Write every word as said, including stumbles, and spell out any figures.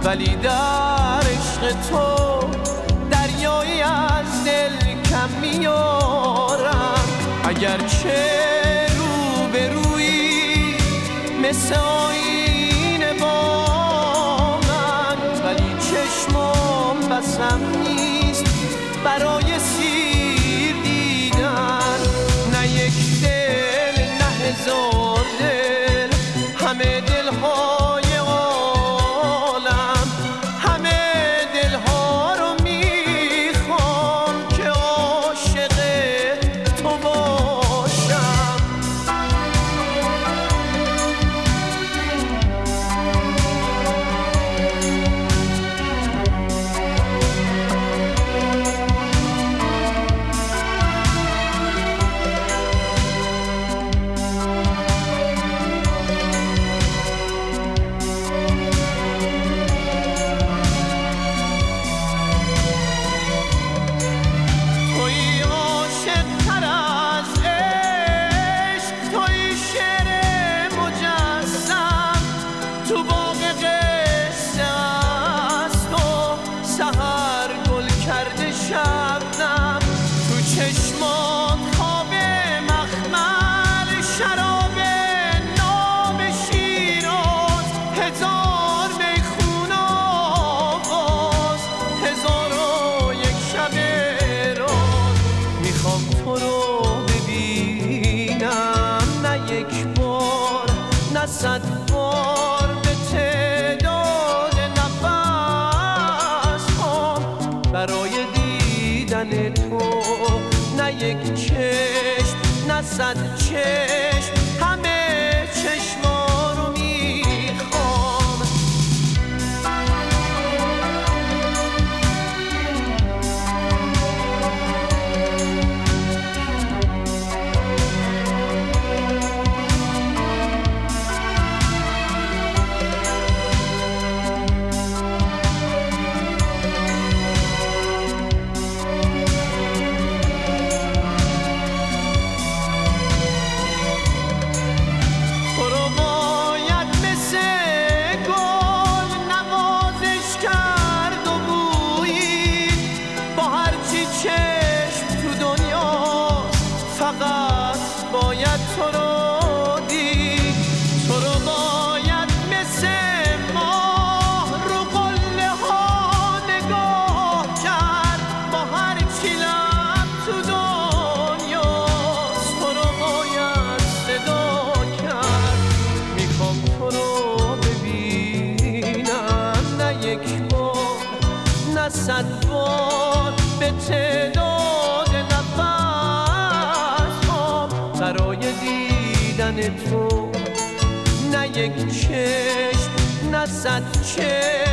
ولی در عشق تو دریایی از دل کم میارم. اگرچه رو به روی مثل آینه با من، ولی چشمم بسم نیست برای سیر دیدن. نه یک دل نه هزار دل، همه دلهای عالم، همه دلها رو میخوام که عاشق تو باشم. شبنم تو چشمات خواب مخمل، شراب ناب شیراز، هزار میخونه آواز، هزار و یک شب راز. میخوام تو رو ببینم، نه یک بار نه صد بار، به تعداد نفس هم برای دیدن تو. نه یک چشم نه صد چشم، همه چشما رو میخوام. فقط باید تو رو دید، تو رو باید مثل ماه رو قله ها نگاه کرد. با هر چی لب تو دنیاست، تو رو باید صدا کرد. میخوام تو رو ببینم، نه یک بار نه صد بار، به تعداد برای دیدن تو. نه یک چشم نه صد چشم،